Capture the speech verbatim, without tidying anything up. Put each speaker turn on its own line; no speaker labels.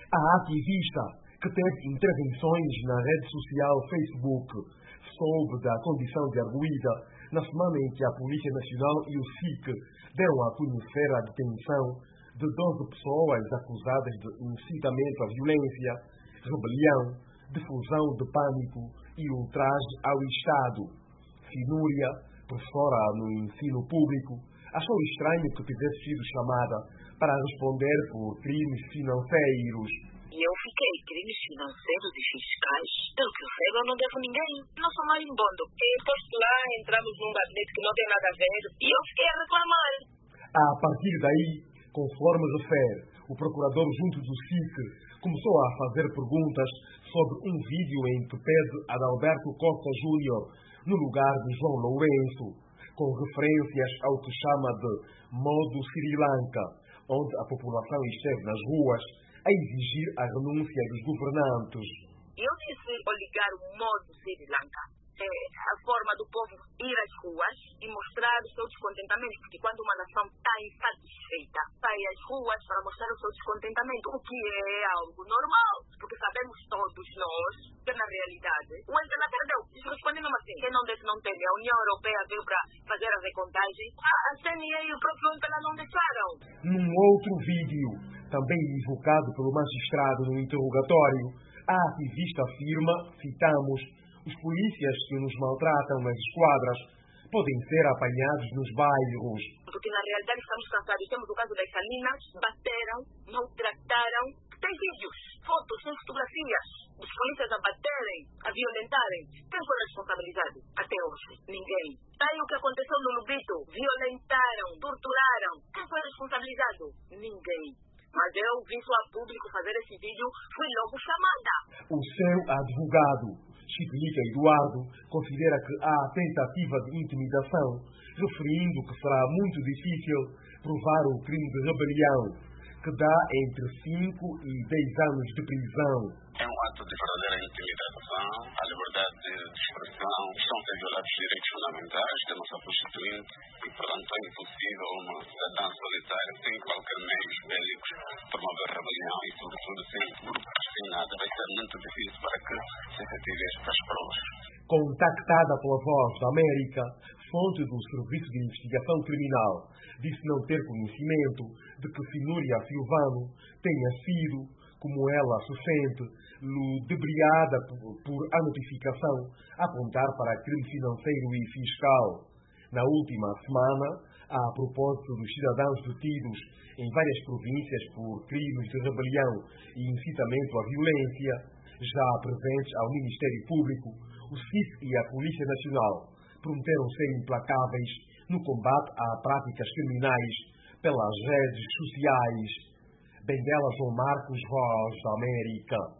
A ativista, que teve intervenções na rede social Facebook, soube da condição de arguida na semana em que a Polícia Nacional e o S I C deram a conhecer a detenção de doze pessoas acusadas de incitamento à violência, rebelião, difusão de pânico e ultraje ao Estado. Finúria, professora no ensino público, achou estranho que tivesse sido chamada para responder por crimes financeiros.
E eu fiquei, crimes financeiros e fiscais? Pelo que eu sei, eu não devo ninguém. Não sou marimbondo. E depois lá entramos num gabinete que não tem nada a ver e eu fiquei a reclamar.
A partir daí, conforme refere, o procurador junto do S I C começou a fazer perguntas sobre um vídeo em que pede Adalberto Costa Júnior no lugar de João Lourenço, com referências ao que chama de modo Sri Lanka, onde a população esteve nas ruas a exigir a renúncia dos governantes.
Eu disse ligar o modo Sri Lanka. É a forma do povo ir às ruas e mostrar o seu descontentamento, porque quando uma nação está insatisfeita, sai às ruas para mostrar o seu descontentamento, o que é algo normal, porque sabemos todos nós que na realidade o M P L A perdeu. Respondendo assim, quem não desse não teve, a União Europeia veio para fazer a recontagem, a C N E e o próprio M P L A não deixaram.
Num outro vídeo, também invocado pelo magistrado no interrogatório, a ativista afirma, citamos, os polícias que nos maltratam nas esquadras podem ser apanhados nos bairros.
Porque na realidade estamos cansados. Temos o caso das Salinas, bateram, maltrataram. Tem vídeos, fotos, tem fotografias dos polícias a baterem, a violentarem. Quem foi responsabilizado? Até hoje, ninguém. Aí o que aconteceu no Lubito? Violentaram, torturaram. Quem foi responsabilizado? Ninguém. Mas eu vi a público fazer esse vídeo, fui logo chamada.
O seu advogado, Chipilica Eduardo, considera que há tentativa de intimidação, referindo que será muito difícil provar o crime de rebelião, que dá entre cinco e dez anos de prisão.
É um ato de verdadeira intimidação, a liberdade de expressão, estão a ser violados os direitos fundamentais da nossa Constituinte e, portanto, é impossível uma cidadã solitária, sem qualquer meios bélicos, promover rebelião e, sobretudo, sem grupos, sem nada. Vai ser muito difícil para que se efetive estas provas.
Contactada pela Voz da América, fonte do Serviço de Investigação Criminal disse não ter conhecimento de que Finúria Silvano tenha sido, como ela se sente, ludibriada por a notificação apontar para crime financeiro e fiscal. Na última semana, a propósito dos cidadãos detidos em várias províncias por crimes de rebelião e incitamento à violência, já presentes ao Ministério Público, o S I C e a Polícia Nacional prometeram ser implacáveis no combate a práticas criminais pelas redes sociais. Benguela João Marcos, Voz da América.